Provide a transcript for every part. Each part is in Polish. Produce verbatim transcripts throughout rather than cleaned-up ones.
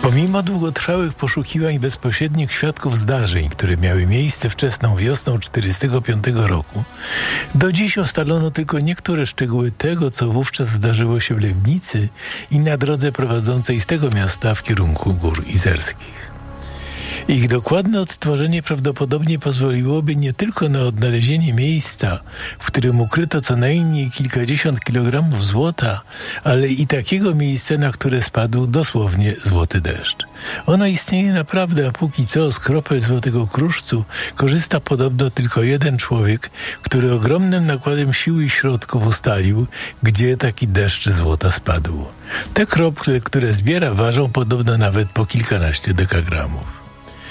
Pomimo długotrwałych poszukiwań i bezpośrednich świadków zdarzeń, które miały miejsce wczesną wiosną tysiąc dziewięćset czterdziestego piątego roku, do dziś ustalono tylko niektóre szczegóły tego, co wówczas zdarzyło się w Legnicy i na drodze prowadzącej z tego miasta w kierunku Gór Izerskich. Ich dokładne odtworzenie prawdopodobnie pozwoliłoby nie tylko na odnalezienie miejsca, w którym ukryto co najmniej kilkadziesiąt kilogramów złota, ale i takiego miejsca, na które spadł dosłownie złoty deszcz. Ono istnieje naprawdę, a póki co z kropel złotego kruszcu korzysta podobno tylko jeden człowiek, który ogromnym nakładem sił i środków ustalił, gdzie taki deszcz złota spadł. Te krople, które zbiera, ważą podobno nawet po kilkanaście dekagramów.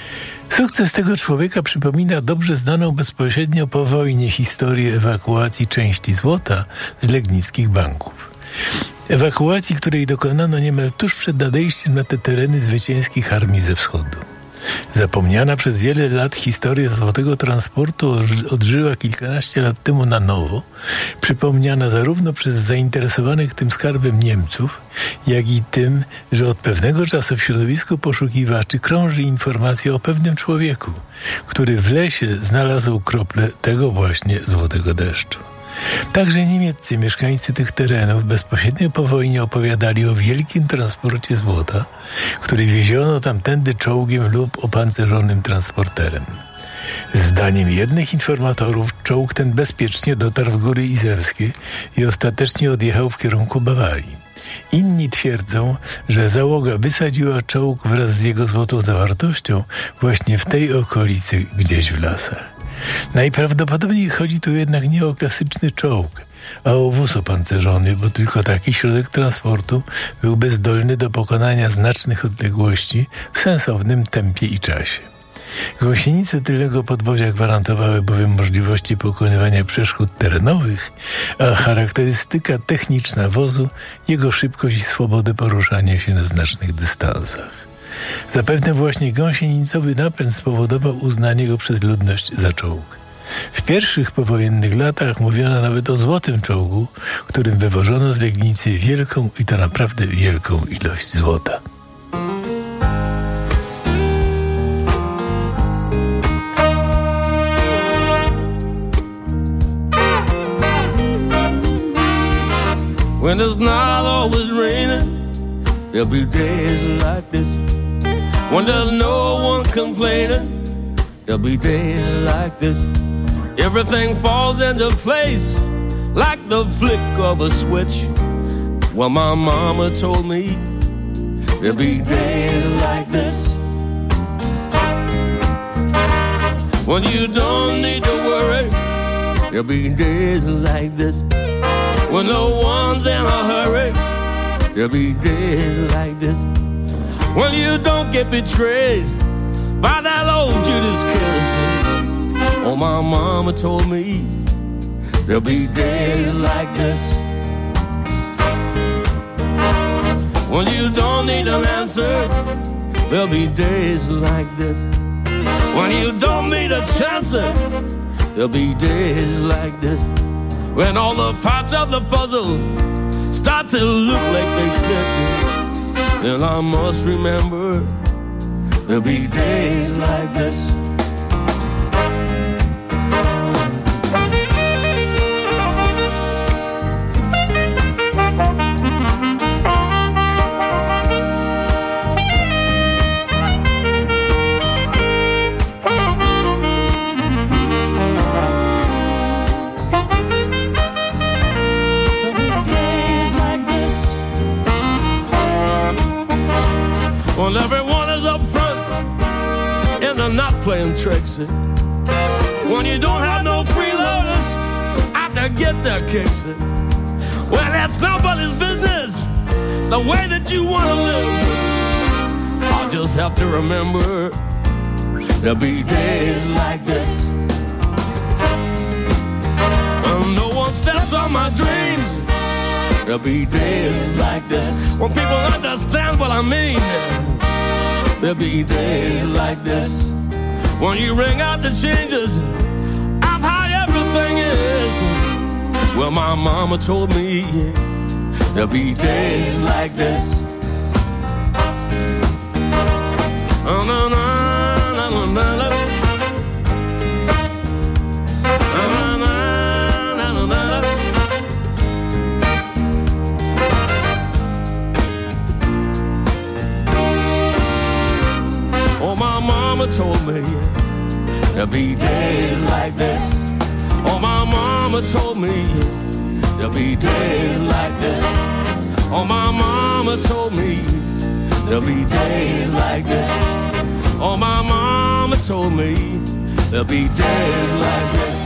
Sukces tego człowieka przypomina dobrze znaną bezpośrednio po wojnie historię ewakuacji części złota z legnickich banków. Ewakuacji, której dokonano niemal tuż przed nadejściem na te tereny zwycięskich armii ze wschodu. Zapomniana przez wiele lat historia złotego transportu odżyła kilkanaście lat temu na nowo, przypomniana zarówno przez zainteresowanych tym skarbem Niemców, jak i tym, że od pewnego czasu w środowisku poszukiwaczy krąży informacja o pewnym człowieku, który w lesie znalazł krople tego właśnie złotego deszczu. Także niemieccy mieszkańcy tych terenów bezpośrednio po wojnie opowiadali o wielkim transporcie złota, który wieziono tamtędy czołgiem lub opancerzonym transporterem. Zdaniem jednych informatorów czołg ten bezpiecznie dotarł w Góry Izerskie i ostatecznie odjechał w kierunku Bawarii. Inni twierdzą, że załoga wysadziła czołg wraz z jego złotą zawartością właśnie w tej okolicy, gdzieś w lasach. Najprawdopodobniej chodzi tu jednak nie o klasyczny czołg, a o wóz opancerzony, bo tylko taki środek transportu byłby zdolny do pokonania znacznych odległości w sensownym tempie i czasie. Gąsienice tylnego podwozia gwarantowały bowiem możliwości pokonywania przeszkód terenowych, a charakterystyka techniczna wozu, jego szybkość i swobodę poruszania się na znacznych dystansach. Zapewne właśnie gąsienicowy napęd spowodował uznanie go przez ludność za czołg. W pierwszych powojennych latach mówiono nawet o złotym czołgu, którym wywożono z Legnicy wielką i to naprawdę wielką ilość złota. When it's not always raining, there'll be days like this. When there's no one complaining, there'll be days like this. Everything falls into place like the flick of a switch. Well, my mama told me there'll be days like this. When you don't need to worry, there'll be days like this. When no one's in a hurry, there'll be days like this. When you don't get betrayed by that old Judas kiss. Oh, my mama told me there'll be days like this. When you don't need an answer, there'll be days like this. When you don't need a chance, there'll be days like this. When all the parts of the puzzle start to look like they fit, then I must remember there'll be days like this. When everyone is up front and they're not playing tricks. When you don't have no freeloaders out there get their kicks. Well, that's nobody's business, the way that you want to live. I'll just have to remember there'll be days like this. And no one steps on my dreams. There'll be days like this. When people understand what I mean. There'll be days like this. When you ring out the changes of how everything is. Well, my mama told me there'll be days like this. told me there'll be days like this. Oh, my mama told me there'll be days like this. Oh, my mama told me there'll be days like this. Oh, my mama told me there'll be days like this.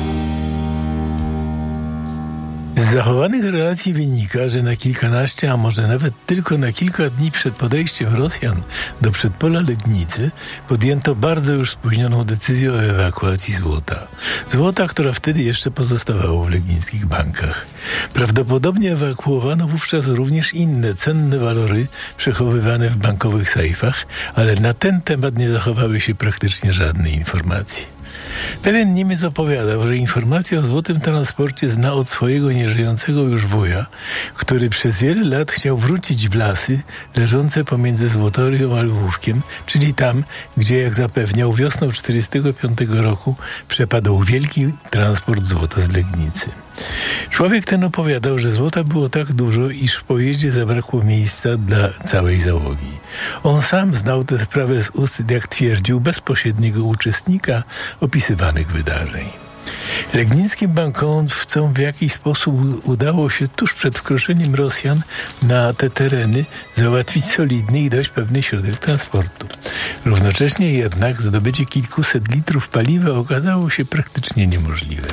Z zachowanych relacji wynika, że na kilkanaście, a może nawet tylko na kilka dni przed podejściem Rosjan do przedpola Legnicy podjęto bardzo już spóźnioną decyzję o ewakuacji złota. Złota, która wtedy jeszcze pozostawało w legnickich bankach. Prawdopodobnie ewakuowano wówczas również inne cenne walory przechowywane w bankowych sejfach, ale na ten temat nie zachowały się praktycznie żadne informacje. Pewien Niemiec opowiadał, że informację o złotym transporcie zna od swojego nieżyjącego już wuja, który przez wiele lat chciał wrócić w lasy leżące pomiędzy Złotorią a Lwówkiem, czyli tam, gdzie, jak zapewniał, wiosną czterdziestego piątego roku przepadł wielki transport złota z Legnicy. Człowiek ten opowiadał, że złota było tak dużo, iż w pojeździe zabrakło miejsca dla całej załogi. On sam znał tę sprawę z ust, jak twierdził, bezpośredniego uczestnika opisywanych wydarzeń. Legnickim bankowcom w jakiś sposób udało się tuż przed wkroczeniem Rosjan na te tereny załatwić solidny i dość pewny środek transportu. Równocześnie jednak zdobycie kilkuset litrów paliwa okazało się praktycznie niemożliwe.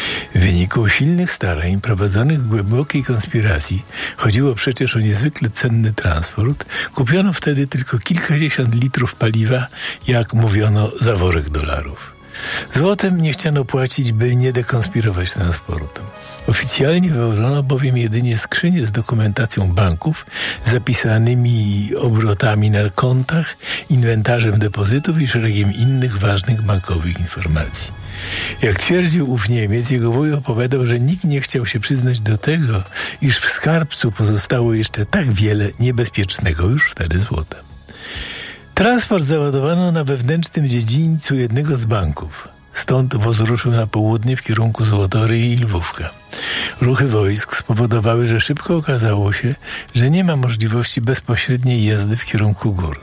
W wyniku silnych starań prowadzonych w głębokiej konspiracji, chodziło przecież o niezwykle cenny transport, kupiono wtedy tylko kilkadziesiąt litrów paliwa, jak mówiono, za worek dolarów. Złotem nie chciano płacić, by nie dekonspirować transportu. Oficjalnie wyłożono bowiem jedynie skrzynie z dokumentacją banków, zapisanymi obrotami na kontach, inwentarzem depozytów i szeregiem innych ważnych bankowych informacji. Jak twierdził ów Niemiec, jego wuj opowiadał, że nikt nie chciał się przyznać do tego, iż w skarbcu pozostało jeszcze tak wiele niebezpiecznego już wtedy złota. Transport załadowano na wewnętrznym dziedzińcu jednego z banków. Stąd woz ruszył na południe w kierunku Złotoryi i Lwówka. Ruchy wojsk spowodowały, że szybko okazało się, że nie ma możliwości bezpośredniej jazdy w kierunku gór.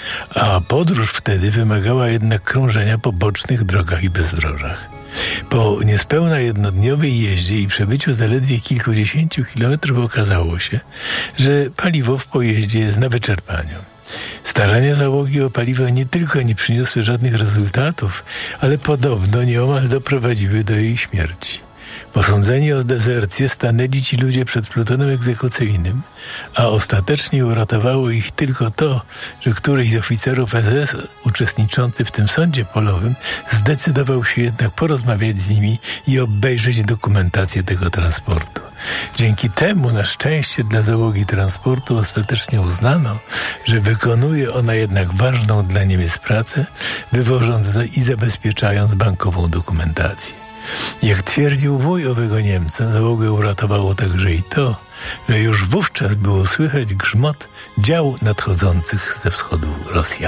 A podróż wtedy wymagała jednak krążenia po bocznych drogach i bezdrożach. Po niespełna jednodniowej jeździe i przebyciu zaledwie kilkudziesięciu kilometrów okazało się, że paliwo w pojeździe jest na wyczerpaniu. Starania załogi o paliwo nie tylko nie przyniosły żadnych rezultatów, ale podobno nieomal doprowadziły do jej śmierci. Posądzeni o dezercję stanęli ci ludzie przed plutonem egzekucyjnym, a ostatecznie uratowało ich tylko to, że któryś z oficerów S S uczestniczący w tym sądzie polowym zdecydował się jednak porozmawiać z nimi i obejrzeć dokumentację tego transportu. Dzięki temu, na szczęście dla załogi transportu, ostatecznie uznano, że wykonuje ona jednak ważną dla Niemiec pracę, wywożąc i zabezpieczając bankową dokumentację. Jak twierdził wuj owego Niemca, załogę uratowało także i to, że już wówczas było słychać grzmot dział nadchodzących ze wschodu Rosjan.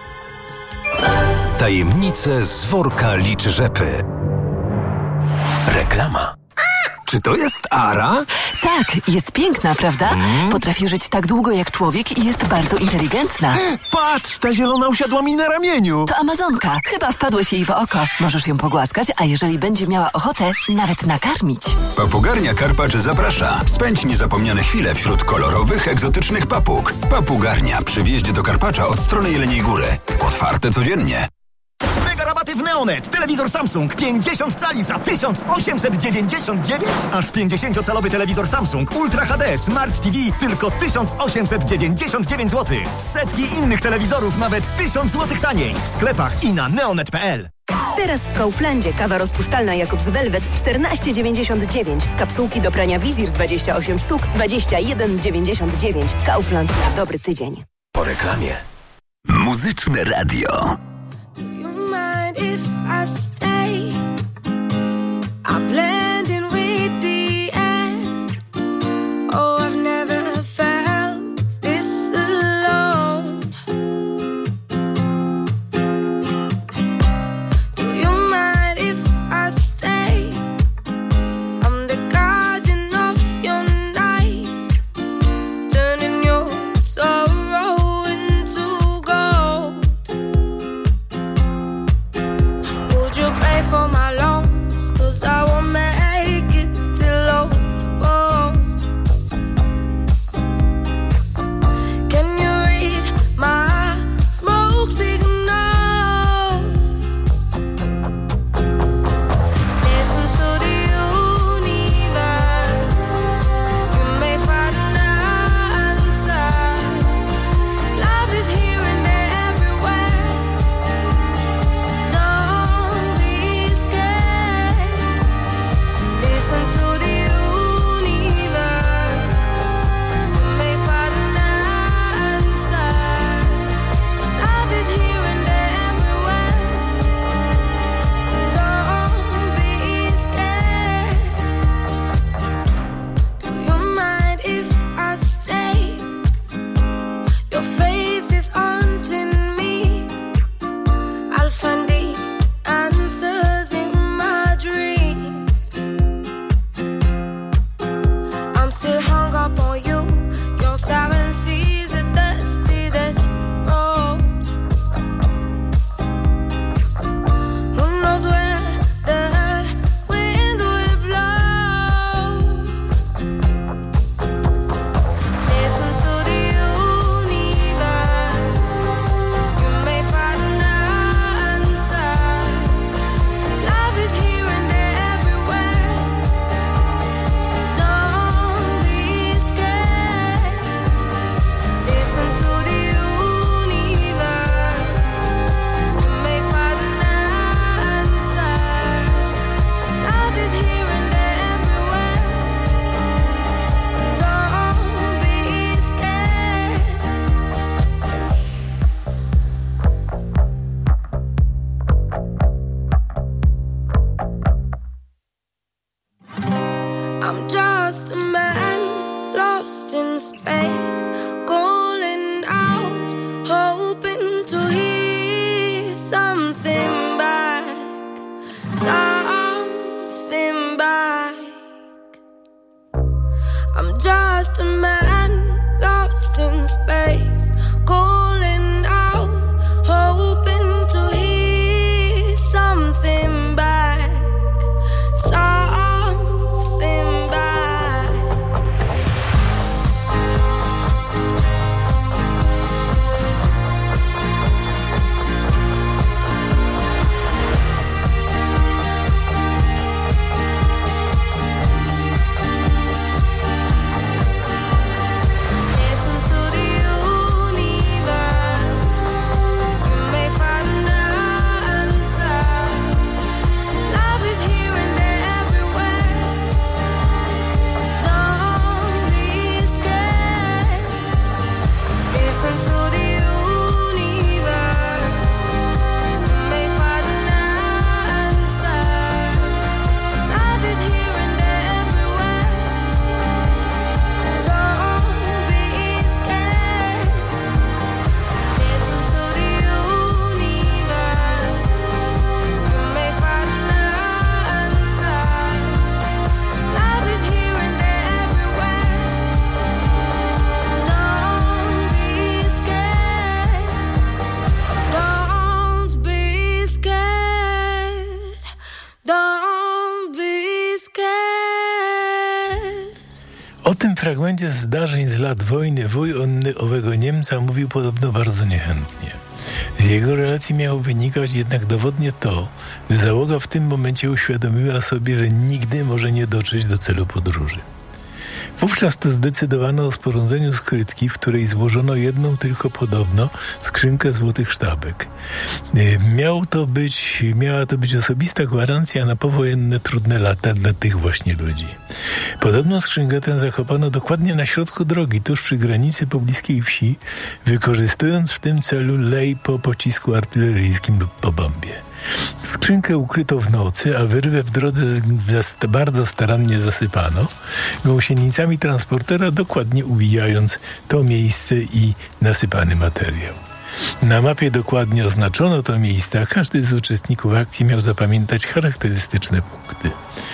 Tajemnice z worka liczy rzepy. Reklama. Czy to jest Ara? Tak, jest piękna, prawda? Mm. Potrafi żyć tak długo jak człowiek i jest bardzo inteligentna. Patrz, ta zielona usiadła mi na ramieniu. To Amazonka. Chyba wpadłeś jej w oko. Możesz ją pogłaskać, a jeżeli będzie miała ochotę, nawet nakarmić. Papugarnia Karpacz zaprasza. Spędź niezapomniane chwile wśród kolorowych, egzotycznych papug. Papugarnia przy wjeździe do Karpacza od strony Jeleniej Góry. Otwarte codziennie. Mega rabaty w Neonet. Telewizor Samsung pięćdziesiąt cali za tysiąc osiemset dziewięćdziesiąt dziewięć. Aż pięćdziesięciocalowy telewizor Samsung Ultra H D Smart T V tylko tysiąc osiemset dziewięćdziesiąt dziewięć złotych. Setki innych telewizorów nawet tysiąc złotych taniej. W sklepach i na neonet kropka p l. Teraz w Kauflandzie kawa rozpuszczalna Jakobs Velvet czternaście dziewięćdziesiąt dziewięć. Kapsułki do prania Wizir dwadzieścia osiem sztuk dwadzieścia jeden dziewięćdziesiąt dziewięć. Kaufland na dobry tydzień. Po reklamie. Muzyczne radio. If I stay, I blend in with the air. Oh, I've never felt this alone. Do you mind if I stay? I'm the guardian of your nights, turning your sorrow into gold. Your face is haunting me. I'll find the answers in my dreams. I'm still hung up on you. Your silence is a dusty death road. Who knows where the wind will blow? Listen to the universe. You may find an answer. Love is here and there everywhere. Don't be scared. Listen to the universe. You may find an answer. Love is here and there everywhere. Don't be scared. I'm just a man lost in space, calling out, hoping to hear something back, something back. I'm just a man lost in space, calling out, hoping to hear something back, something back. Listen to the universe. You may find an answer. Love is here and there everywhere. Don't be scared. Listen to the universe. You may find an answer. Love is here and there everywhere. Don't be scared. Listen to the universe. You may find an answer. Love is here and there everywhere. Don't be scared. Don't be scared. Don't be scared. O tym fragmencie zdarzeń z lat wojny wuj Onny owego Niemca mówił podobno bardzo niechętnie. Z jego relacji miało wynikać jednak dowodnie to, że załoga w tym momencie uświadomiła sobie, że nigdy może nie dotrzeć do celu podróży. Wówczas to zdecydowano o sporządzeniu skrytki, w której złożono jedną tylko podobno skrzynkę złotych sztabek. Y, Miał to być, miała to być osobista gwarancja na powojenne trudne lata dla tych właśnie ludzi. Podobno skrzynkę tę zakopano dokładnie na środku drogi, tuż przy granicy pobliskiej wsi, wykorzystując w tym celu lej po pocisku artyleryjskim lub po bombie. Skrzynkę ukryto w nocy, a wyrwę w drodze zas- bardzo starannie zasypano, gąsienicami transportera dokładnie uwijając to miejsce i nasypany materiał. Na mapie dokładnie oznaczono to miejsce, a każdy z uczestników akcji miał zapamiętać charakterystyczne punkty.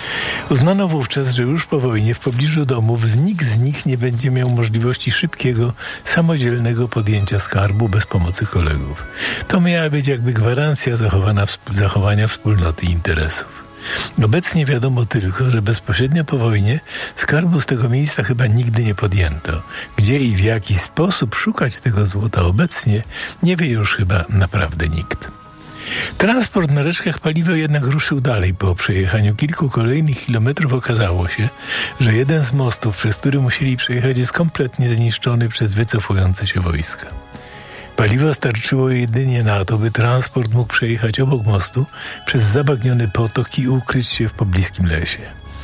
Uznano wówczas, że już po wojnie w pobliżu domów nikt z nich nie będzie miał możliwości szybkiego, samodzielnego podjęcia skarbu bez pomocy kolegów. To miała być jakby gwarancja zachowania, zachowania wspólnoty interesów. Obecnie wiadomo tylko, że bezpośrednio po wojnie skarbu z tego miejsca chyba nigdy nie podjęto. Gdzie i w jaki sposób szukać tego złota obecnie, nie wie już chyba naprawdę nikt. Transport na reszkach paliwa jednak ruszył dalej. Po przejechaniu kilku kolejnych kilometrów okazało się, że jeden z mostów, przez który musieli przejechać, jest kompletnie zniszczony przez wycofujące się wojska. Paliwo starczyło jedynie na to, by transport mógł przejechać obok mostu przez zabagniony potok i ukryć się w pobliskim lesie.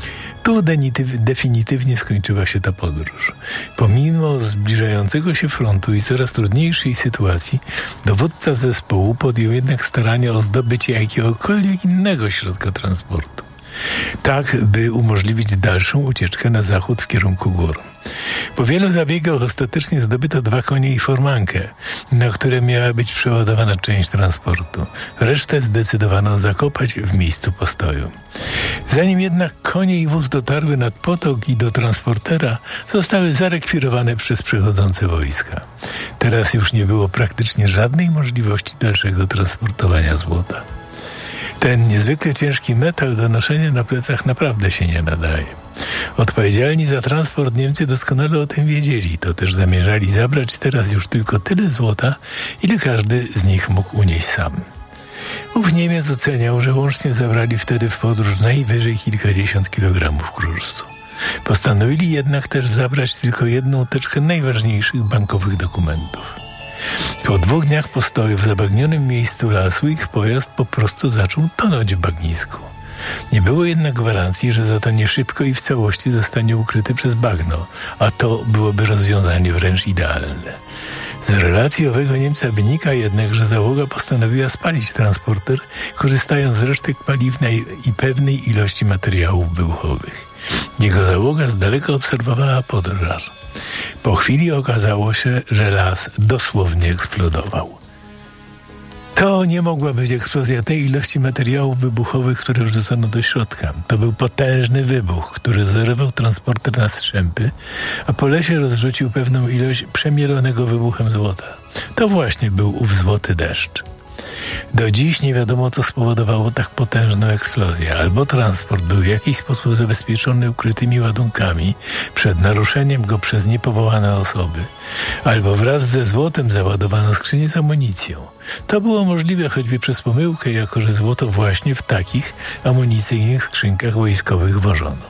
Tu definitywnie skończyła się ta podróż. Pomimo zbliżającego się frontu i coraz trudniejszej sytuacji, dowódca zespołu podjął jednak starania o zdobycie jakiegokolwiek innego środka transportu, tak by umożliwić dalszą ucieczkę na zachód w kierunku gór. Po wielu zabiegach ostatecznie zdobyto dwa konie i formankę, na które miała być przeładowana część transportu. Resztę zdecydowano zakopać w miejscu postoju. Zanim jednak konie i wóz dotarły nad potok i do transportera, zostały zarekwirowane przez przechodzące wojska. Teraz już nie było praktycznie żadnej możliwości dalszego transportowania złota. Ten niezwykle ciężki metal do noszenia na plecach naprawdę się nie nadaje. Odpowiedzialni za transport Niemcy doskonale o tym wiedzieli, to też zamierzali zabrać teraz już tylko tyle złota, ile każdy z nich mógł unieść sam. Ów Niemiec oceniał, że łącznie zabrali wtedy w podróż najwyżej kilkadziesiąt kilogramów kruszcu. Postanowili jednak też zabrać tylko jedną teczkę najważniejszych bankowych dokumentów. Po dwóch dniach postoju w zabagnionym miejscu lasu ich pojazd po prostu zaczął tonąć w bagnisku. Nie było jednak gwarancji, że zatonie szybko i w całości zostanie ukryty przez bagno, a to byłoby rozwiązanie wręcz idealne. Z relacji owego Niemca wynika jednak, że załoga postanowiła spalić transporter, korzystając z resztek paliwnej i pewnej ilości materiałów wybuchowych. Jego załoga z daleka obserwowała pożar. Po chwili okazało się, że las dosłownie eksplodował. To nie mogła być eksplozja tej ilości materiałów wybuchowych, które wrzucono do środka. To był potężny wybuch, który zerwał transporter na strzępy, a po lesie rozrzucił pewną ilość przemielonego wybuchem złota. To właśnie był ów złoty deszcz. Do dziś nie wiadomo, co spowodowało tak potężną eksplozję. Albo transport był w jakiś sposób zabezpieczony ukrytymi ładunkami przed naruszeniem go przez niepowołane osoby, albo wraz ze złotem załadowano skrzynię z amunicją. To było możliwe choćby przez pomyłkę, jako że złoto właśnie w takich amunicyjnych skrzynkach wojskowych wożono.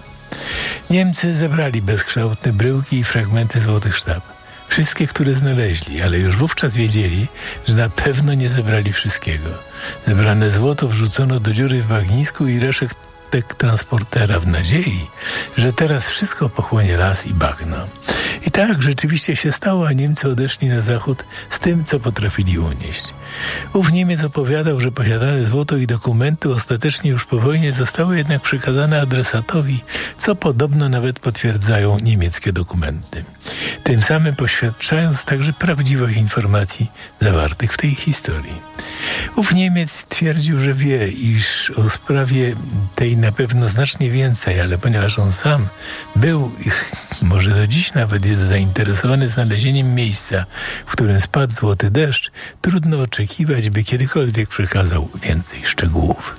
Niemcy zebrali bezkształtne bryłki i fragmenty złotych sztab. Wszystkie, które znaleźli, ale już wówczas wiedzieli, że na pewno nie zebrali wszystkiego. Zebrane złoto wrzucono do dziury w bagnisku i resztek transportera w nadziei, że teraz wszystko pochłonie las i bagno. I tak rzeczywiście się stało, a Niemcy odeszli na zachód z tym, co potrafili unieść. Ów Niemiec opowiadał, że posiadane złoto i dokumenty ostatecznie już po wojnie zostały jednak przekazane adresatowi, co podobno nawet potwierdzają niemieckie dokumenty. Tym samym poświadczając także prawdziwość informacji zawartych w tej historii. Ów Niemiec twierdził, że wie, iż o sprawie tej na pewno znacznie więcej, ale ponieważ on sam był, może do dziś nawet jest zainteresowany znalezieniem miejsca, w którym spadł złoty deszcz, trudno oczekiwać, by kiedykolwiek przekazał więcej szczegółów.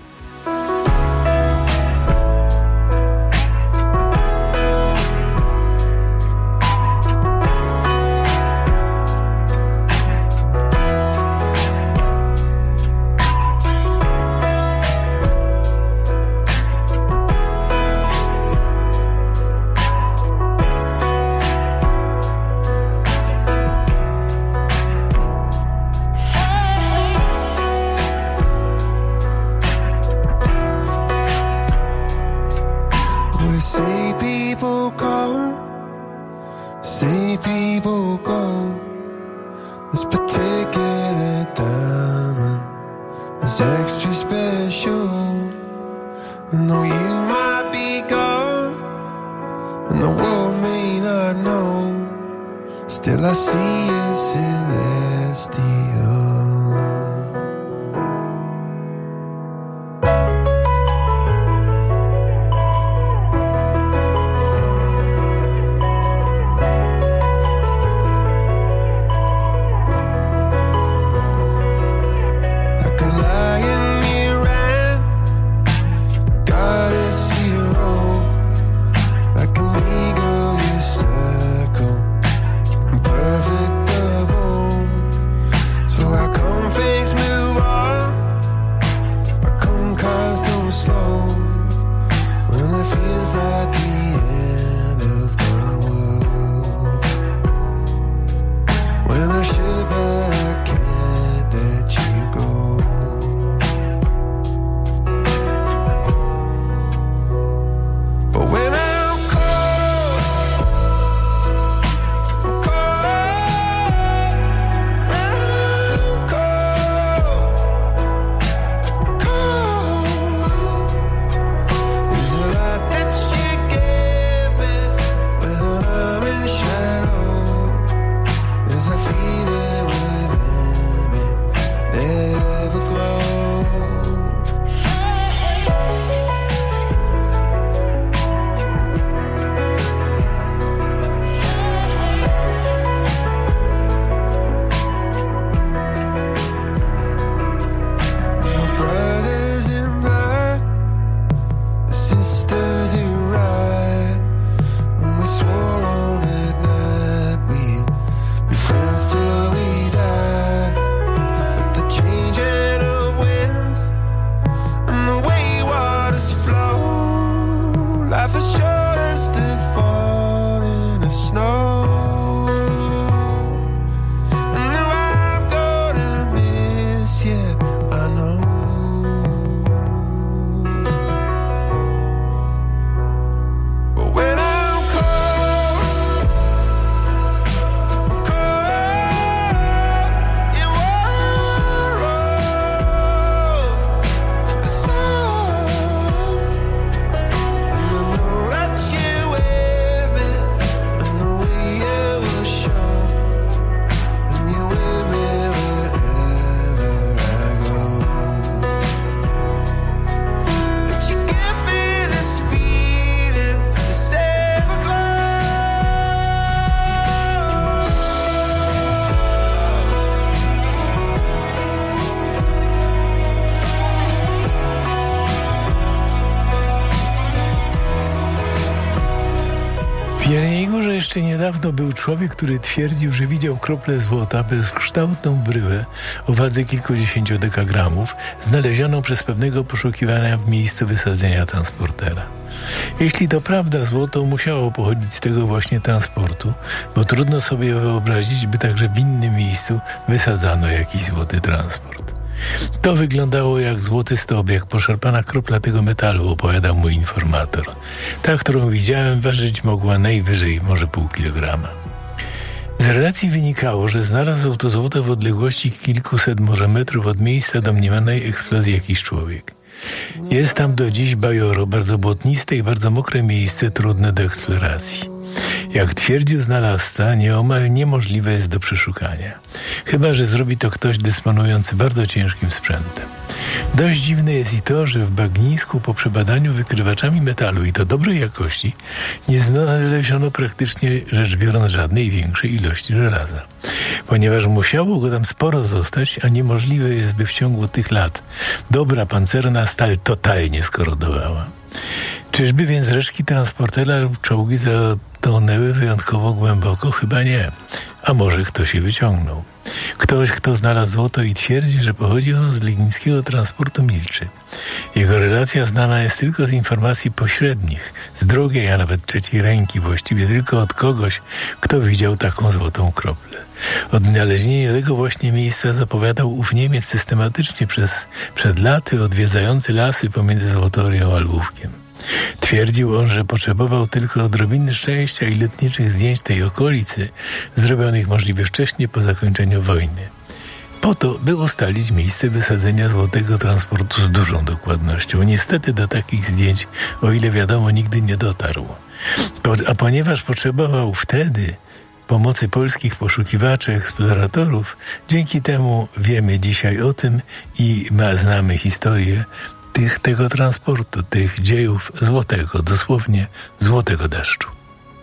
Perfect. jeszcze niedawno był człowiek, który twierdził, że widział kroplę złota, bezkształtną bryłę o wadze kilkudziesięciu dekagramów, znalezioną przez pewnego poszukiwania w miejscu wysadzenia transportera. Jeśli to prawda, złoto musiało pochodzić z tego właśnie transportu, bo trudno sobie wyobrazić, by także w innym miejscu wysadzano jakiś złoty transport. To wyglądało jak złotysty obieg, poszarpana kropla tego metalu, opowiadał mój informator. Ta, którą widziałem, ważyć mogła najwyżej może pół kilograma. Z relacji wynikało, że znalazł to złoto w odległości kilkuset może metrów od miejsca domniemanej eksplozji jakiś człowiek. Jest tam do dziś bajoro, bardzo błotniste i bardzo mokre miejsce, trudne do eksploracji. Jak twierdził znalazca, nieomal niemożliwe jest do przeszukania. Chyba że zrobi to ktoś dysponujący bardzo ciężkim sprzętem. Dość dziwne jest i to, że w bagnisku po przebadaniu wykrywaczami metalu, i to dobrej jakości, nie znaleziono praktycznie rzecz biorąc żadnej większej ilości żelaza. Ponieważ musiało go tam sporo zostać, a niemożliwe jest, by w ciągu tych lat dobra pancerna stal totalnie skorodowała. Czyżby więc resztki transportera lub czołgi zatonęły wyjątkowo głęboko? Chyba nie. A może ktoś je wyciągnął. Ktoś, kto znalazł złoto i twierdzi, że pochodzi ono z legnickiego transportu, milczy. Jego relacja znana jest tylko z informacji pośrednich, z drugiej, a nawet trzeciej ręki, właściwie tylko od kogoś, kto widział taką złotą kroplę. Odnalezienie tego właśnie miejsca zapowiadał ów Niemiec systematycznie przez przed laty odwiedzający lasy pomiędzy Złotorią a Lwówkiem. Twierdził on, że potrzebował tylko odrobiny szczęścia i lotniczych zdjęć tej okolicy, zrobionych możliwie wcześniej po zakończeniu wojny. Po to, by ustalić miejsce wysadzenia złotego transportu z dużą dokładnością. Niestety do takich zdjęć, o ile wiadomo, nigdy nie dotarł. A ponieważ potrzebował wtedy pomocy polskich poszukiwaczy, eksploratorów, dzięki temu wiemy dzisiaj o tym i ma, znamy historię tych, tego transportu, tych dziejów złotego, dosłownie złotego deszczu.